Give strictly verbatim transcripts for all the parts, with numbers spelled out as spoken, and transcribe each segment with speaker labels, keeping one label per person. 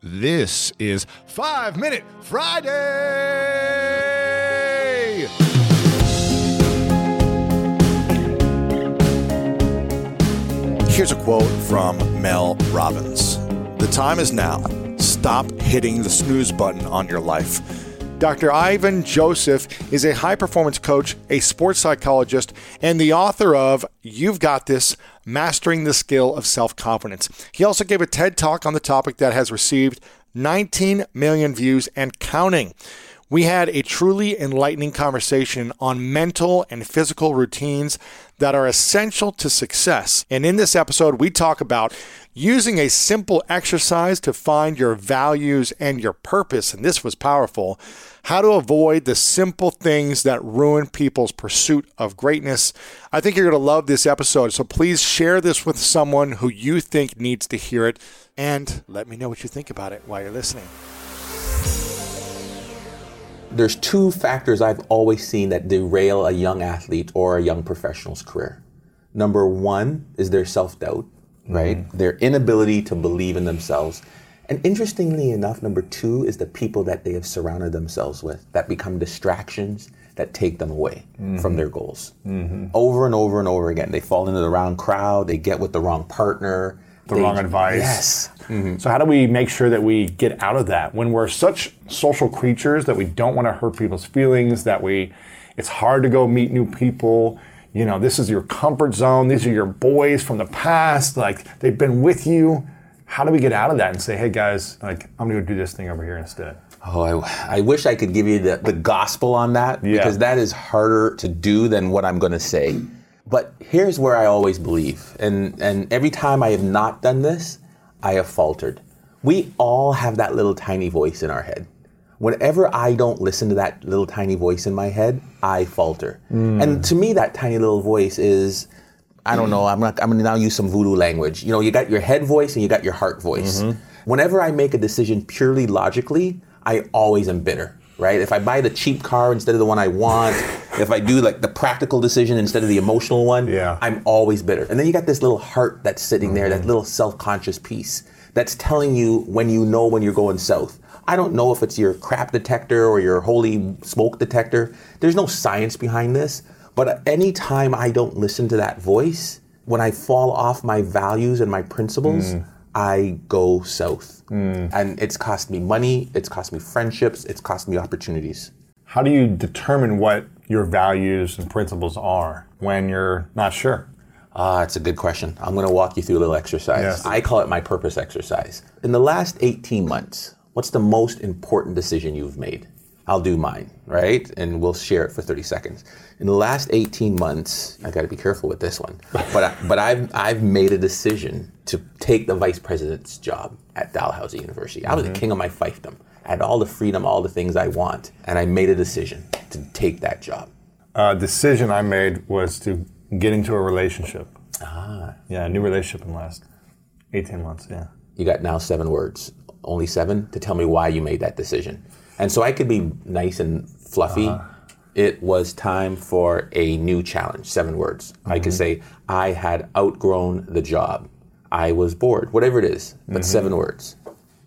Speaker 1: This is Five Minute Friday!
Speaker 2: Here's a quote from Mel Robbins. The time is now. Stop hitting the snooze button on your life. Doctor Ivan Joseph is a high-performance coach, a sports psychologist, and the author of You've Got This, Mastering the Skill of Self-Confidence. He also gave a TED Talk on the topic that has received nineteen million views and counting. We had a truly enlightening conversation on mental and physical routines that are essential to success. And in this episode, we talk about using a simple exercise to find your values and your purpose. And this was powerful. How to avoid the simple things that ruin people's pursuit of greatness. I think you're going to love this episode. So please share this with someone who you think needs to hear it. And let me know what you think about it while you're listening.
Speaker 3: There's two factors I've always seen that derail a young athlete or a young professional's career. Number one is their self-doubt, right? Mm-hmm. Their inability to believe in themselves. And interestingly enough, number two is the people that they have surrounded themselves with that become distractions that take them away mm-hmm. from their goals. Mm-hmm. Over and over and over again. They fall into the wrong crowd, they get with the wrong partner.
Speaker 4: The
Speaker 3: they,
Speaker 4: wrong advice.
Speaker 3: Yes.
Speaker 4: Mm-hmm. So how do we make sure that we get out of that when we're such social creatures that we don't want to hurt people's feelings, that we, it's hard to go meet new people. You know, this is your comfort zone. These are your boys from the past. Like, they've been with you. How do we get out of that and say, hey guys, like, I'm going to do this thing over here instead?
Speaker 3: Oh, I, I wish I could give you the, the gospel on that yeah. because that is harder to do than what I'm going to say. But here's where I always believe, and, and every time I have not done this, I have faltered. We all have that little tiny voice in our head. Whenever I don't listen to that little tiny voice in my head, I falter. Mm. And to me, that tiny little voice is, I don't know, I'm not, I'm gonna now use some voodoo language. You know, you got your head voice and you got your heart voice. Mm-hmm. Whenever I make a decision purely logically, I always am bitter. Right? If I buy the cheap car instead of the one I want, if I do like the practical decision instead of the emotional one,
Speaker 4: yeah.
Speaker 3: I'm always bitter. And then you got this little heart that's sitting mm-hmm. there, that little self-conscious piece that's telling you when you know when you're going south. I don't know if it's your crap detector or your holy smoke detector. There's no science behind this. But anytime I don't listen to that voice, when I fall off my values and my principles, mm. I go south. Mm. And it's cost me money, it's cost me friendships, it's cost me opportunities.
Speaker 4: How do you determine what your values and principles are when you're not sure?
Speaker 3: Ah, uh, it's a good question. I'm going to walk you through a little exercise. Yes. I call it my purpose exercise. In the last eighteen months, what's the most important decision you've made? I'll do mine, right? And we'll share it for thirty seconds. In the last eighteen months, I got to be careful with this one, but I, but I've I've made a decision to take the vice president's job at Dalhousie University. I was mm-hmm. the king of my fiefdom. I had all the freedom, all the things I want, and I made a decision to take that job.
Speaker 4: A uh, decision I made was to get into a relationship.
Speaker 3: Ah,
Speaker 4: yeah, a new relationship in the last eighteen months. Yeah.
Speaker 3: You got now seven words, only seven, to tell me why you made that decision. And so I could be nice and fluffy. Uh-huh. It was time for a new challenge, seven words. Mm-hmm. I could say, I had outgrown the job. I was bored, whatever it is, but mm-hmm. seven words.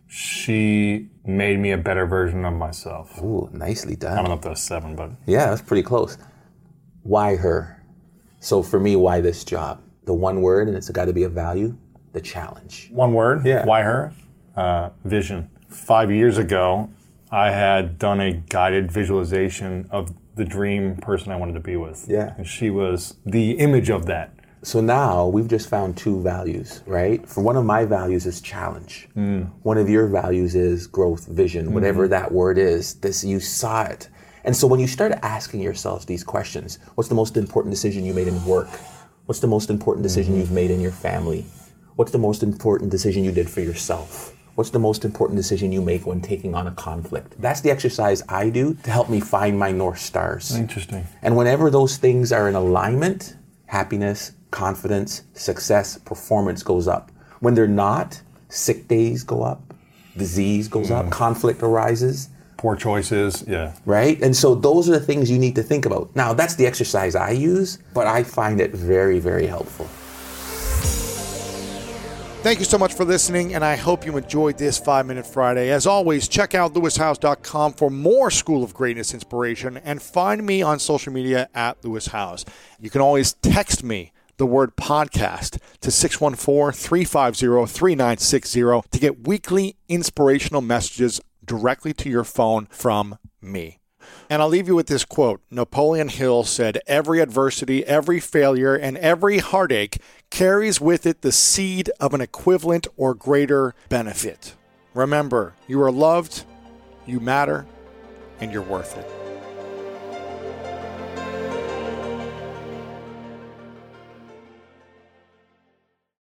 Speaker 4: She made me a better version of myself.
Speaker 3: Ooh, nicely done.
Speaker 4: I don't know if that was seven, but...
Speaker 3: Yeah, that's pretty close. Why her? So for me, why this job? The one word, and it's got to be a value, the challenge.
Speaker 4: One word?
Speaker 3: Yeah.
Speaker 4: Why her? Uh, vision. Five years ago, I had done a guided visualization of the dream person I wanted to be with.
Speaker 3: Yeah.
Speaker 4: And she was the image of that.
Speaker 3: So now we've just found two values, right? For one of my values is challenge. Mm. One of your values is growth, vision, mm-hmm. whatever that word is. This, you saw it. And so when you start asking yourselves these questions, what's the most important decision you made in work? What's the most important decision mm-hmm. you've made in your family? What's the most important decision you did for yourself? What's the most important decision you make when taking on a conflict? That's the exercise I do to help me find my North Stars.
Speaker 4: Interesting.
Speaker 3: And whenever those things are in alignment, happiness, confidence, success, performance goes up. When they're not, sick days go up, disease goes mm. up, conflict arises.
Speaker 4: Poor choices, yeah.
Speaker 3: Right? And so those are the things you need to think about. Now, that's the exercise I use, but I find it very, very helpful.
Speaker 2: Thank you so much for listening, and I hope you enjoyed this five minute Friday. As always, check out lewis house dot com for more School of Greatness inspiration, and find me on social media at Lewis House. You can always text me the word podcast to six one four, three five zero, three nine six zero to get weekly inspirational messages directly to your phone from me. And I'll leave you with this quote. Napoleon Hill said, "Every adversity, every failure, and every heartache carries with it the seed of an equivalent or greater benefit. Remember, you are loved, you matter, and you're worth it."